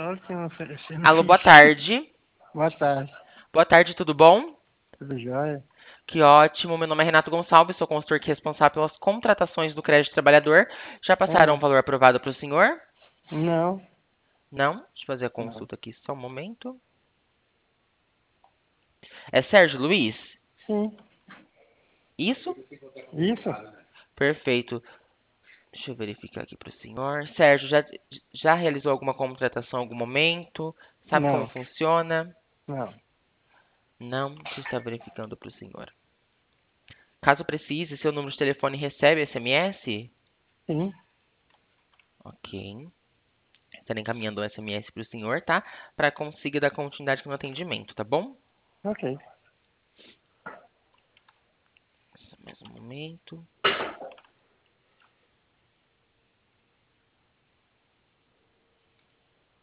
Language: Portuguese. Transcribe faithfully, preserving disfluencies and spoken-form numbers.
só que eu não sei, eu não Alô, boa fiz. tarde. Boa tarde. Boa tarde, tudo bom? Tudo jóia? Que ótimo. Meu nome é Renato Gonçalves, sou consultor que é responsável pelas contratações do crédito trabalhador. Já passaram o Ah, valor aprovado para o senhor? não, Não? Deixa eu fazer a não. consulta aqui só um momento. É Sérgio Luiz? Sim, Isso? isso? Perfeito. Deixa eu verificar aqui para o senhor. Sérgio, já, já realizou alguma contratação em algum momento? Sabe como Não, funciona? não. Não? Deixa eu estar verificando para o senhor. Caso precise, seu número de telefone recebe S M S? Sim, Ok. Estarei encaminhando o S M S para o senhor, tá? Para conseguir dar continuidade no atendimento, tá bom? ok. Só mais um momento.